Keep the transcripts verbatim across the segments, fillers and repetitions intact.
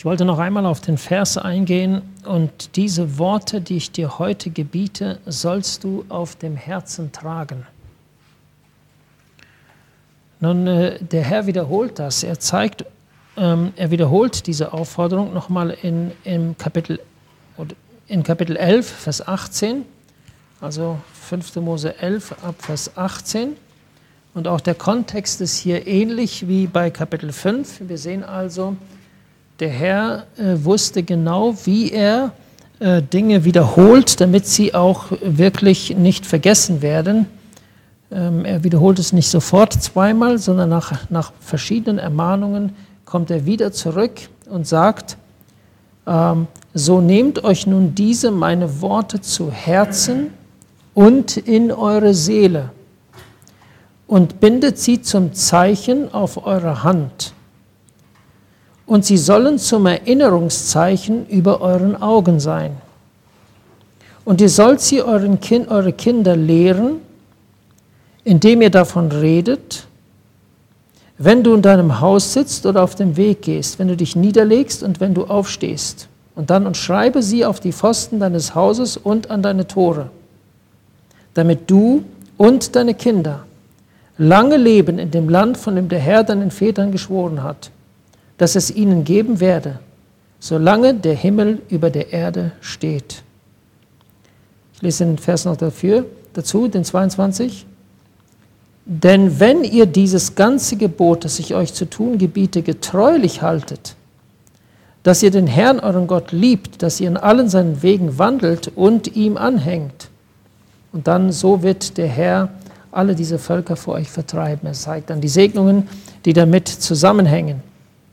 Ich wollte noch einmal auf den Vers eingehen und diese Worte, die ich dir heute gebiete, sollst du auf dem Herzen tragen. Nun, der Herr wiederholt das. Er zeigt, ähm, er wiederholt diese Aufforderung nochmal in, in, Kapitel, in Kapitel elf, Vers achtzehn, also fünfte Mose elf, ab Vers achtzehn. Und auch der Kontext ist hier ähnlich wie bei Kapitel fünf. Wir sehen also, der Herr äh, wusste genau, wie er äh, Dinge wiederholt, damit sie auch wirklich nicht vergessen werden. Ähm, er wiederholt es nicht sofort zweimal, sondern nach, nach verschiedenen Ermahnungen kommt er wieder zurück und sagt, ähm, so nehmt euch nun diese meine Worte zu Herzen und in eure Seele und bindet sie zum Zeichen auf eure Hand. Und sie sollen zum Erinnerungszeichen über euren Augen sein. Und ihr sollt sie euren kind, eure Kinder lehren, indem ihr davon redet, wenn du in deinem Haus sitzt oder auf dem Weg gehst, wenn du dich niederlegst und wenn du aufstehst. Und dann und schreibe sie auf die Pfosten deines Hauses und an deine Tore, damit du und deine Kinder lange leben in dem Land, von dem der Herr deinen Vätern geschworen hat, dass es ihnen geben werde, solange der Himmel über der Erde steht. Ich lese den Vers noch dafür, dazu, den zweiundzwanzig. Denn wenn ihr dieses ganze Gebot, das ich euch zu tun gebiete, getreulich haltet, dass ihr den Herrn, euren Gott, liebt, dass ihr in allen seinen Wegen wandelt und ihm anhängt, und dann so wird der Herr alle diese Völker vor euch vertreiben. Er zeigt dann die Segnungen, die damit zusammenhängen.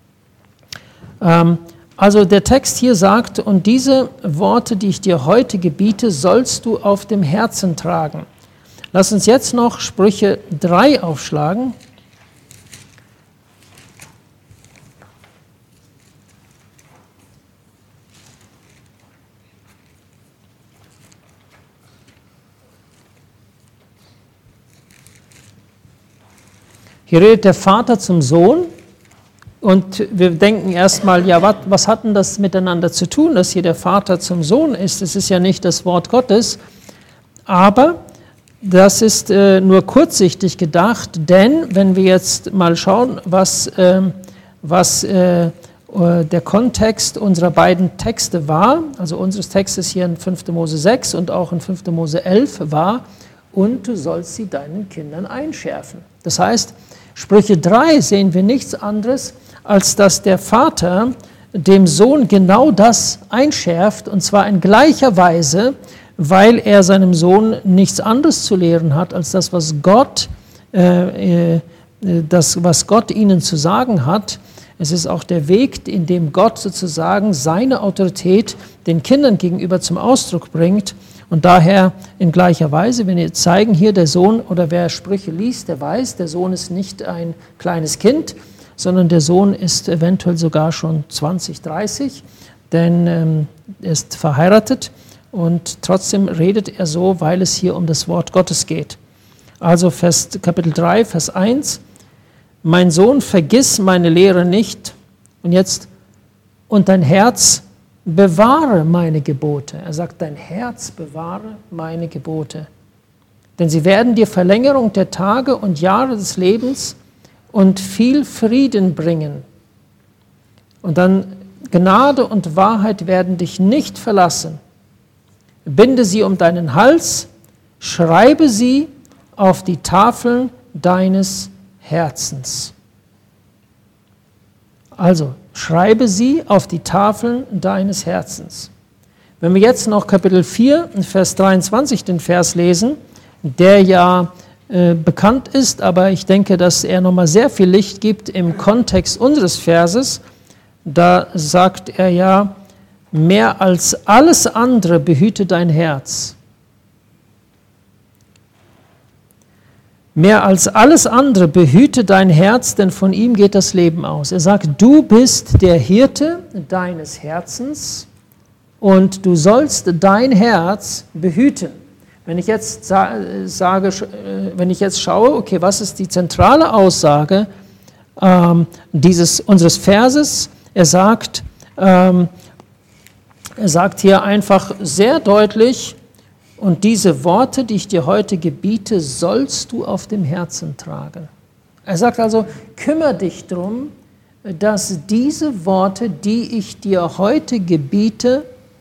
Also der Text hier sagt, und diese Worte, die ich dir heute gebiete, sollst du auf dem Herzen tragen. Lass uns jetzt noch Sprüche drei aufschlagen. Hier redet der Vater zum Sohn. Und wir denken erstmal, ja, was, was hat denn das miteinander zu tun, dass hier der Vater zum Sohn ist? Es ist ja nicht das Wort Gottes, aber das ist äh, nur kurzsichtig gedacht, denn wenn wir jetzt mal schauen, was, äh, was äh, der Kontext unserer beiden Texte war, also unseres Textes hier in fünfte Mose sechs und auch in fünfte Mose elf war, und du sollst sie deinen Kindern einschärfen. Das heißt, Sprüche drei sehen wir nichts anderes, als dass der Vater dem Sohn genau das einschärft, und zwar in gleicher Weise, weil er seinem Sohn nichts anderes zu lehren hat, als das, was Gott, äh, das, was Gott ihnen zu sagen hat. Es ist auch der Weg, in dem Gott sozusagen seine Autorität den Kindern gegenüber zum Ausdruck bringt. Und daher in gleicher Weise, wenn wir zeigen hier, der Sohn, oder wer Sprüche liest, der weiß, der Sohn ist nicht ein kleines Kind, sondern der Sohn ist eventuell sogar schon zwanzig, dreißig, denn ähm, er ist verheiratet und trotzdem redet er so, weil es hier um das Wort Gottes geht. Also Vers, Kapitel drei, Vers eins, mein Sohn, vergiss meine Lehre nicht, und jetzt, und dein Herz bewahre meine Gebote. Er sagt, dein Herz bewahre meine Gebote. Denn sie werden dir Verlängerung der Tage und Jahre des Lebens und viel Frieden bringen. Und dann Gnade und Wahrheit werden dich nicht verlassen. Binde sie um deinen Hals, schreibe sie auf die Tafeln deines Herzens. Also, schreibe sie auf die Tafeln deines Herzens. Wenn wir jetzt noch Kapitel vier, Vers dreiundzwanzig den Vers lesen, der ja äh, bekannt ist, aber ich denke, dass er nochmal sehr viel Licht gibt im Kontext unseres Verses, da sagt er ja, mehr als alles andere behüte dein Herz. Mehr als alles andere behüte dein Herz, denn von ihm geht das Leben aus. Er sagt, du bist der Hirte deines Herzens und du sollst dein Herz behüten. Wenn ich jetzt sage, wenn ich jetzt schaue, okay, was ist die zentrale Aussage ähm, dieses, unseres Verses? Er sagt, Ähm, er sagt hier einfach sehr deutlich, und diese Worte, die ich dir heute gebiete, sollst du auf dem Herzen tragen. Er sagt also, kümmere dich darum, dass diese Worte, die ich dir heute gebiete,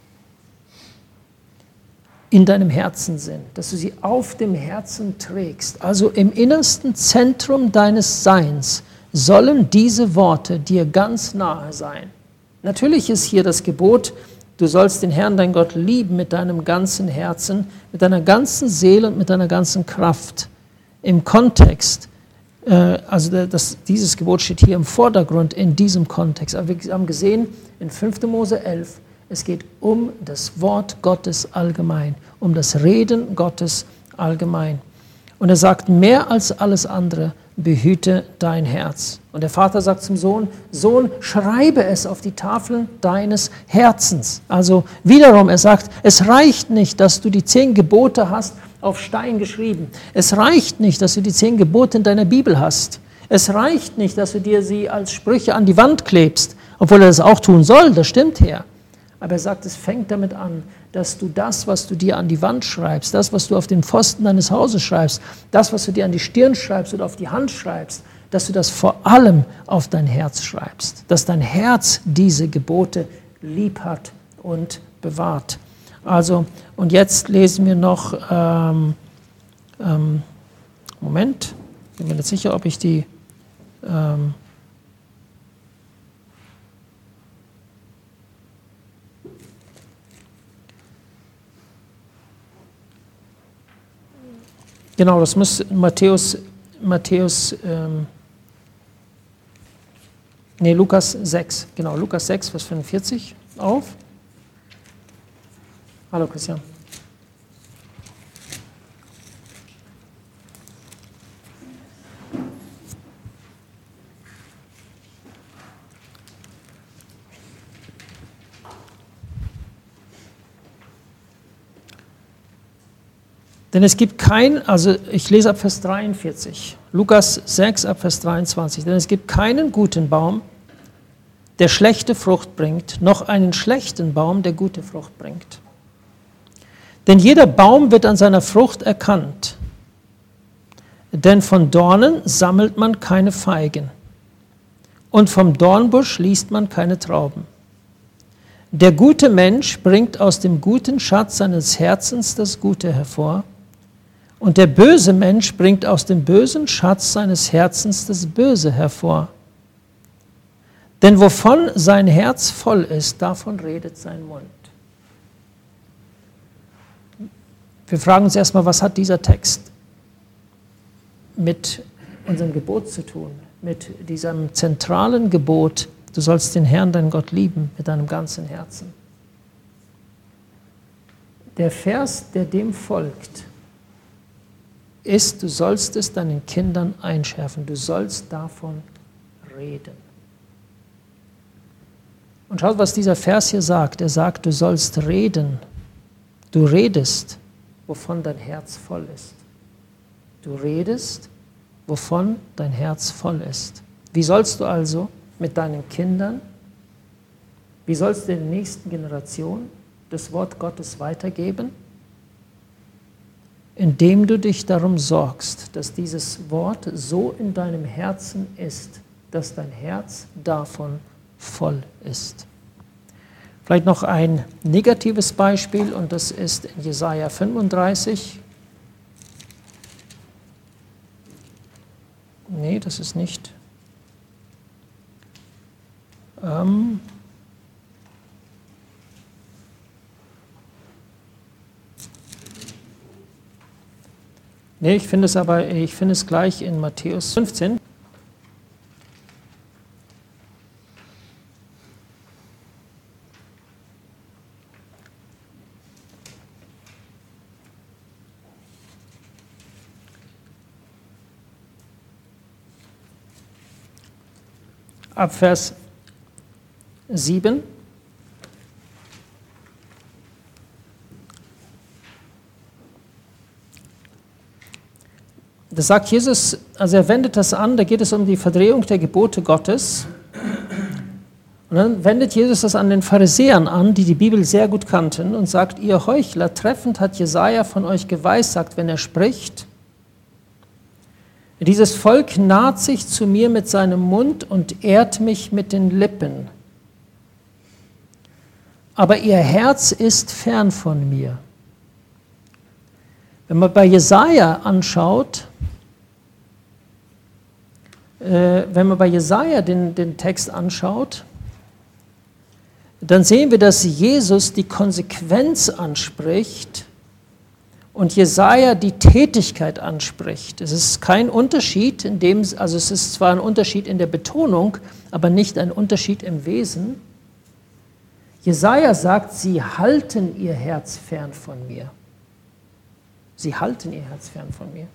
in deinem Herzen sind, dass du sie auf dem Herzen trägst. Also im innersten Zentrum deines Seins sollen diese Worte dir ganz nahe sein. Natürlich ist hier das Gebot, du sollst den Herrn, dein Gott, lieben mit deinem ganzen Herzen, mit deiner ganzen Seele und mit deiner ganzen Kraft. Im Kontext, äh, also das, dieses Gebot steht hier im Vordergrund in diesem Kontext. Aber wir haben gesehen in fünfter Mose elf, es geht um das Wort Gottes allgemein, um das Reden Gottes allgemein. Und er sagt, mehr als alles andere, behüte dein Herz. Und der Vater sagt zum Sohn, Sohn, schreibe es auf die Tafeln deines Herzens. Also wiederum, er sagt, es reicht nicht, dass du die zehn Gebote hast auf Stein geschrieben. Es reicht nicht, dass du die zehn Gebote in deiner Bibel hast. Es reicht nicht, dass du dir sie als Sprüche an die Wand klebst, obwohl er das auch tun soll, das stimmt her. Aber er sagt, es fängt damit an, dass du das, was du dir an die Wand schreibst, das, was du auf den Pfosten deines Hauses schreibst, das, was du dir an die Stirn schreibst oder auf die Hand schreibst, dass du das vor allem auf dein Herz schreibst, dass dein Herz diese Gebote lieb hat und bewahrt. Also, und jetzt lesen wir noch, ähm, ähm, Moment, ich bin mir nicht sicher, ob ich die, ähm, Genau, das muss Matthäus, Matthäus, ähm, nee, Lukas sechs, genau, Lukas sechs, Vers fünfundvierzig auf. Hallo Christian. Denn es gibt kein, also ich lese ab Vers dreiundvierzig, Lukas sechs ab Vers dreiundzwanzig, denn es gibt keinen guten Baum, der schlechte Frucht bringt, noch einen schlechten Baum, der gute Frucht bringt. Denn jeder Baum wird an seiner Frucht erkannt, denn von Dornen sammelt man keine Feigen und vom Dornbusch liest man keine Trauben. Der gute Mensch bringt aus dem guten Schatz seines Herzens das Gute hervor, und der böse Mensch bringt aus dem bösen Schatz seines Herzens das Böse hervor. Denn wovon sein Herz voll ist, davon redet sein Mund. Wir fragen uns erstmal, was hat dieser Text mit unserem Gebot zu tun, mit diesem zentralen Gebot, du sollst den Herrn, deinen Gott, lieben mit deinem ganzen Herzen. Der Vers, der dem folgt, ist, du sollst es deinen Kindern einschärfen, du sollst davon reden. Und schaut, was dieser Vers hier sagt. Er sagt, du sollst reden. Du redest, wovon dein Herz voll ist. Du redest, wovon dein Herz voll ist. Wie sollst du also mit deinen Kindern, wie sollst du der nächsten Generation das Wort Gottes weitergeben? Indem du dich darum sorgst, dass dieses Wort so in deinem Herzen ist, dass dein Herz davon voll ist. Vielleicht noch ein negatives Beispiel, und das ist in Jesaja fünfunddreißig. Nee, das ist nicht. Ähm, Nee, ich finde es aber, ich finde es gleich in Matthäus fünfzehn. Ab Vers sieben. Das sagt Jesus, also er wendet das an, da geht es um die Verdrehung der Gebote Gottes. Und Und dann wendet Jesus das an den Pharisäern an, die die Bibel sehr gut kannten, und sagt, ihr Heuchler, treffend hat Jesaja von euch geweissagt, wenn er spricht, dieses Volk naht sich zu mir mit seinem Mund und ehrt mich mit den Lippen. Aber ihr Herz ist fern von mir. Wenn man bei Jesaja anschaut, äh, wenn man bei Jesaja den, den Text anschaut, dann sehen wir, dass Jesus die Konsequenz anspricht und Jesaja die Tätigkeit anspricht. Es ist kein Unterschied, in dem, also es ist zwar ein Unterschied in der Betonung, aber nicht ein Unterschied im Wesen. Jesaja sagt, sie halten ihr Herz fern von mir. Sie halten ihr Herz fern von mir.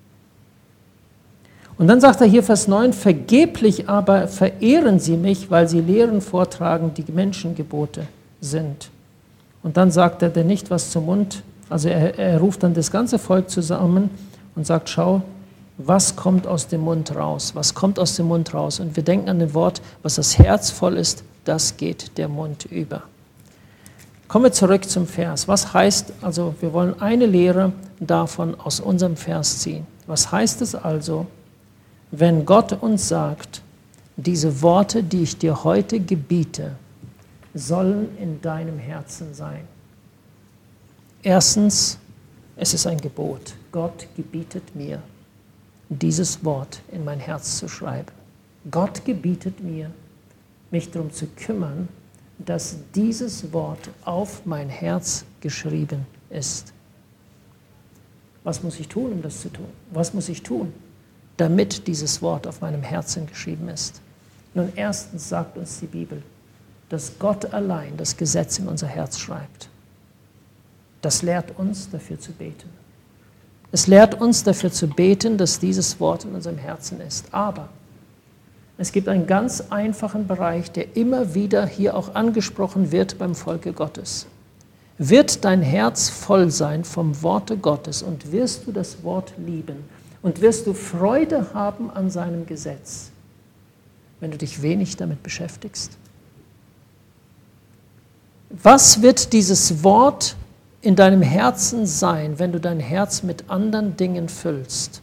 Und dann sagt er hier Vers neun, vergeblich aber verehren sie mich, weil sie Lehren vortragen, die Menschengebote sind. Und dann sagt er, der nicht was zum Mund, also er, er ruft dann das ganze Volk zusammen und sagt, schau, was kommt aus dem Mund raus? Was kommt aus dem Mund raus? Und wir denken an das Wort, was das Herz voll ist, das geht der Mund über. Kommen wir zurück zum Vers. Was heißt, also wir wollen eine Lehre davon aus unserem Vers ziehen. Was heißt es also, wenn Gott uns sagt, diese Worte, die ich dir heute gebiete, sollen in deinem Herzen sein? Erstens, es ist ein Gebot. Gott gebietet mir, dieses Wort in mein Herz zu schreiben. Gott gebietet mir, mich darum zu kümmern, dass dieses Wort auf mein Herz geschrieben ist. Was muss ich tun, um das zu tun? Was muss ich tun, damit dieses Wort auf meinem Herzen geschrieben ist? Nun, erstens sagt uns die Bibel, dass Gott allein das Gesetz in unser Herz schreibt. Das lehrt uns, dafür zu beten. Es lehrt uns, dafür zu beten, dass dieses Wort in unserem Herzen ist. Aber es gibt einen ganz einfachen Bereich, der immer wieder hier auch angesprochen wird beim Volke Gottes. Wird dein Herz voll sein vom Worte Gottes und wirst du das Wort lieben und wirst du Freude haben an seinem Gesetz, wenn du dich wenig damit beschäftigst? Was wird dieses Wort in deinem Herzen sein, wenn du dein Herz mit anderen Dingen füllst?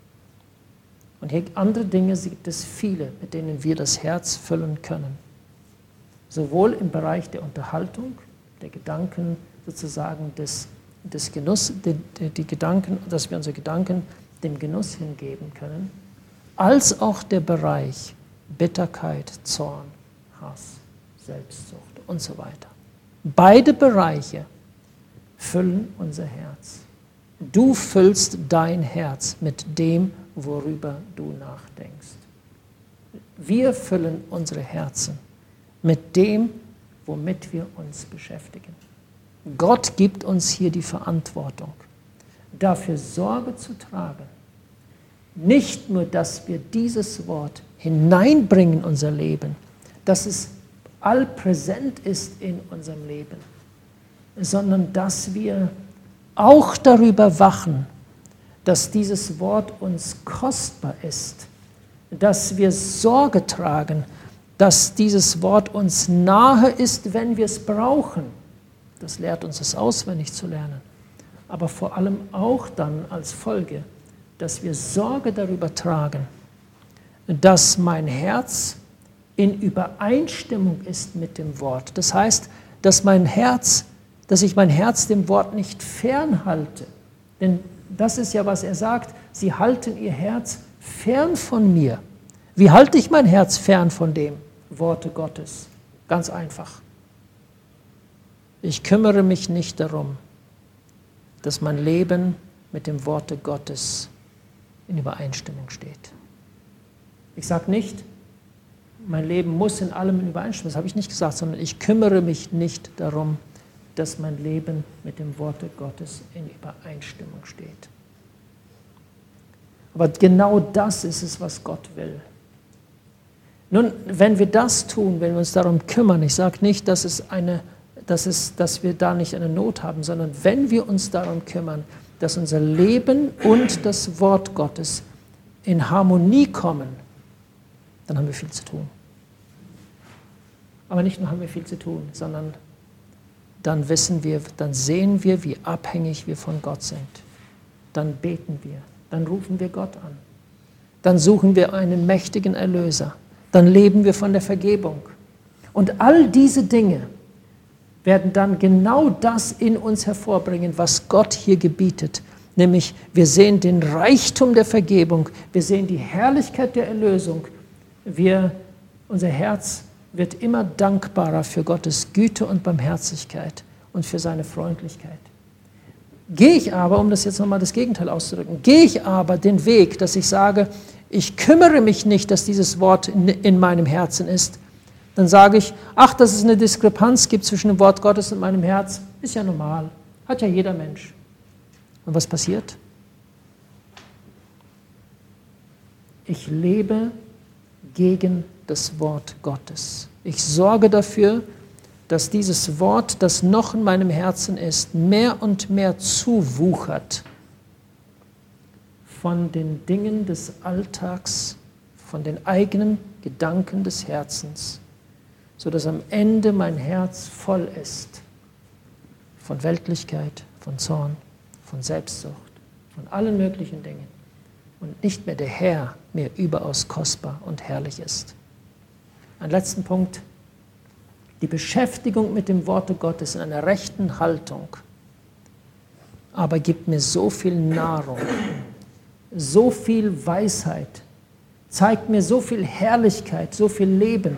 Und hier andere Dinge gibt es viele, mit denen wir das Herz füllen können. Sowohl im Bereich der Unterhaltung, der Gedanken sozusagen des, des Genuss, die, die, die Gedanken, dass wir unsere Gedanken dem Genuss hingeben können, als auch der Bereich Bitterkeit, Zorn, Hass, Selbstsucht und so weiter. Beide Bereiche füllen unser Herz. Du füllst dein Herz mit dem, worüber du nachdenkst. Wir füllen unsere Herzen mit dem, womit wir uns beschäftigen. Gott gibt uns hier die Verantwortung, dafür Sorge zu tragen. Nicht nur, dass wir dieses Wort hineinbringen in unser Leben, dass es allpräsent ist in unserem Leben, sondern dass wir auch darüber wachen, dass dieses Wort uns kostbar ist, dass wir Sorge tragen, dass dieses Wort uns nahe ist, wenn wir es brauchen. Das lehrt uns, es auswendig zu lernen. Aber vor allem auch dann als Folge, dass wir Sorge darüber tragen, dass mein Herz in Übereinstimmung ist mit dem Wort. Das heißt, dass mein Herz, dass ich mein Herz dem Wort nicht fernhalte. Denn das ist ja, was er sagt, sie halten ihr Herz fern von mir. Wie halte ich mein Herz fern von dem Worte Gottes? Ganz einfach. Ich kümmere mich nicht darum, dass mein Leben mit dem Worte Gottes in Übereinstimmung steht. Ich sage nicht, mein Leben muss in allem in Übereinstimmung, das habe ich nicht gesagt, sondern ich kümmere mich nicht darum, dass mein Leben mit dem Worte Gottes in Übereinstimmung steht. Aber genau das ist es, was Gott will. Nun, wenn wir das tun, wenn wir uns darum kümmern, ich sage nicht, dass, es eine, dass, es, dass wir da nicht eine Not haben, sondern wenn wir uns darum kümmern, dass unser Leben und das Wort Gottes in Harmonie kommen, dann haben wir viel zu tun. Aber nicht nur haben wir viel zu tun, sondern dann wissen wir, dann sehen wir, wie abhängig wir von Gott sind. Dann beten wir, dann rufen wir Gott an. Dann suchen wir einen mächtigen Erlöser. Dann leben wir von der Vergebung. Und all diese Dinge werden dann genau das in uns hervorbringen, was Gott hier gebietet. Nämlich, wir sehen den Reichtum der Vergebung, wir sehen die Herrlichkeit der Erlösung. Wir, unser Herz wird immer dankbarer für Gottes Güte und Barmherzigkeit und für seine Freundlichkeit. Gehe ich aber, um das jetzt nochmal das Gegenteil auszudrücken, gehe ich aber den Weg, dass ich sage, ich kümmere mich nicht, dass dieses Wort in, in meinem Herzen ist, dann sage ich, ach, dass es eine Diskrepanz gibt zwischen dem Wort Gottes und meinem Herz, ist ja normal, hat ja jeder Mensch. Und was passiert? Ich lebe gegen das Wort Gottes. Ich sorge dafür, dass dieses Wort, das noch in meinem Herzen ist, mehr und mehr zuwuchert von den Dingen des Alltags, von den eigenen Gedanken des Herzens, sodass am Ende mein Herz voll ist von Weltlichkeit, von Zorn, von Selbstsucht, von allen möglichen Dingen und nicht mehr der Herr mir überaus kostbar und herrlich ist. Ein letzten Punkt. Die Beschäftigung mit dem Worte Gottes in einer rechten Haltung aber gibt mir so viel Nahrung, so viel Weisheit, zeigt mir so viel Herrlichkeit, so viel Leben,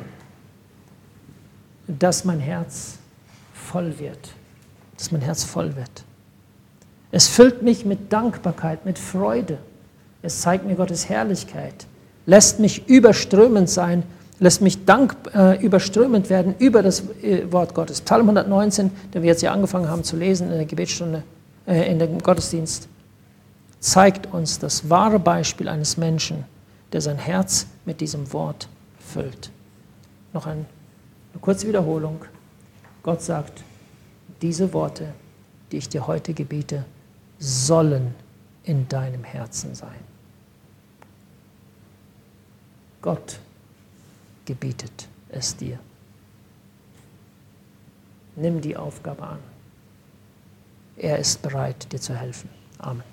dass mein Herz voll wird, dass mein Herz voll wird. Es füllt mich mit Dankbarkeit, mit Freude. Es zeigt mir Gottes Herrlichkeit, lässt mich überströmend sein, lässt mich dank, äh, überströmend werden über das äh, Wort Gottes. Psalm hundertneunzehn, den wir jetzt hier angefangen haben zu lesen in der Gebetsstunde, äh, in dem Gottesdienst, zeigt uns das wahre Beispiel eines Menschen, der sein Herz mit diesem Wort füllt. Noch ein, eine kurze Wiederholung. Gott sagt, diese Worte, die ich dir heute gebiete, sollen in deinem Herzen sein. Gott gebietet es dir. Nimm die Aufgabe an. Er ist bereit, dir zu helfen. Amen.